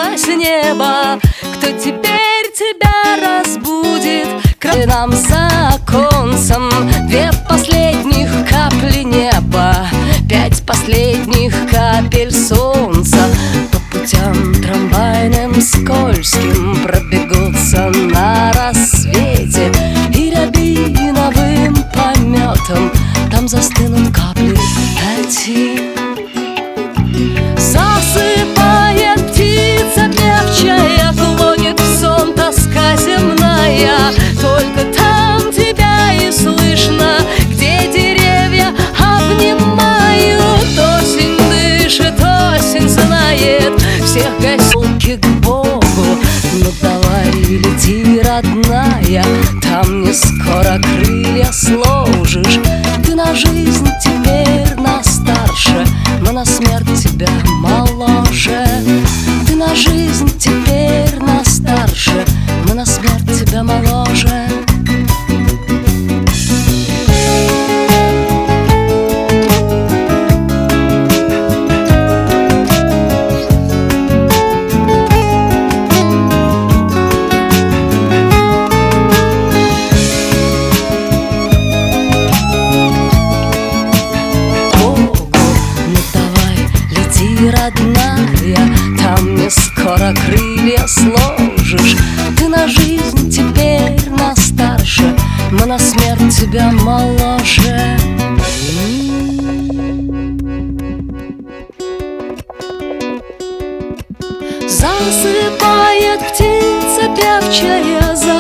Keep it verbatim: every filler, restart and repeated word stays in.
закатилось небо. Кто теперь тебя разбудит? Край нам за оконцем две последних капли неба, пять последних капель солнца. По путям трамвайным скользким пробегутся на рассвете, и рябиновым пометом там застынут капли льдин. Засыпает птица певчая, клонит в сон тоска земная. Только там тебя и слышно, где деревья обнимают. Осень дышит, осень знает всех гостей к Богу. Ну давай лети, родная, там не скоро крылья сложишь. Ты на жизнь теперь на старше, но на смерть тебя моложе. Ты на жизнь теперь на старше, но на смерть тебя моложе. Родная, там не скоро крылья сложишь. Ты на жизнь теперь на старше, но на смерть тебя моложе. Засыпает птица певчая,